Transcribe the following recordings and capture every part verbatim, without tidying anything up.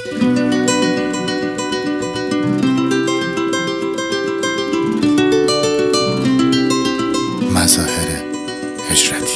مظاهر هجرتی.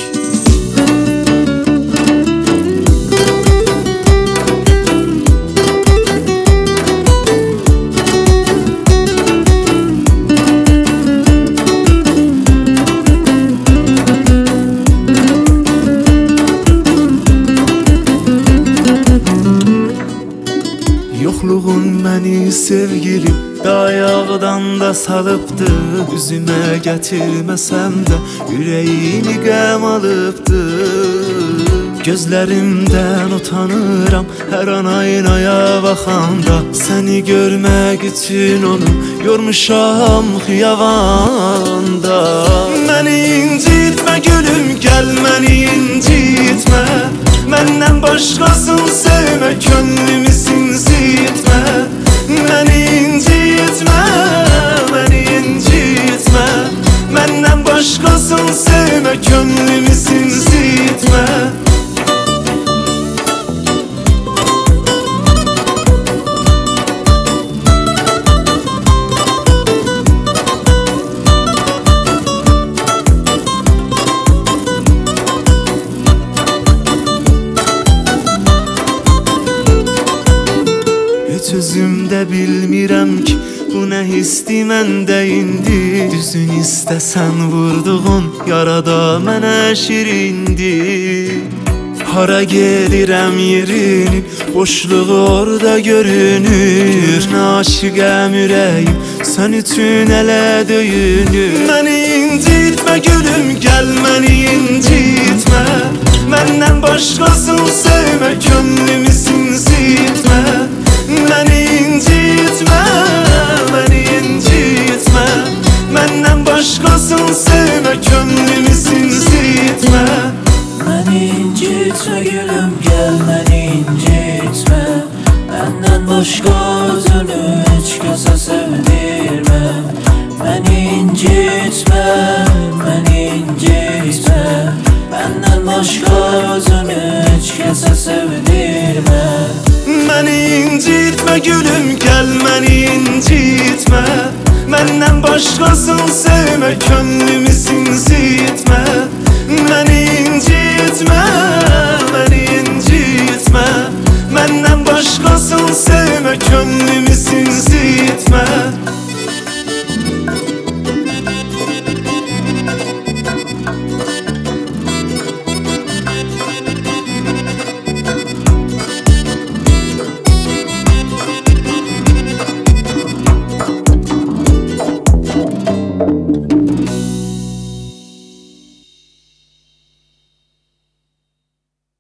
Yokluğun məni sevgilim dayaqdan da salıbdı. Üzümə gətirməsəm də ürəyimi qəm alıbdı. Gözlərimdən utanıram hər an aynaya baxanda. Səni görmək üçün onu yormuşam xiyavanda. Məni incitmə gülüm, gəl məni incitmə. Məndən başqasını sevmə, könlümü incitmə. Məni incitmə, məni incitmə. Məndən başqasını sevmə, könlümü incitmə. Heç özümdə bilmirəm ki, bu nə hisdi məndə indi. Düzün istəsən vurduğun yarada mənə şirindir. Hara gedirəm yerini, boşluğu orada görünür. Aşiqəm ürəyim, sən üçün elə döyünür. Məni incitmə gülüm, gəl məni incitmə. Məndən başqasını sevmə, könlümü incitmə. Məni incitmə, məni incitmə. Məndən başqasını sevmə, könlümü incitmə. Məni incitmə gülüm, gəl məni incitmə. Məndən başqa özünü heç kəsə sevdirmə. Məni incitmə, məni incitmə. Məndən başqa özünü heç kəsə sevdirmə. Məni incitmə gülüm, gəl məni incitmə. Məndən başqasını sevmə, könlümü incitmə. Məni incitmə,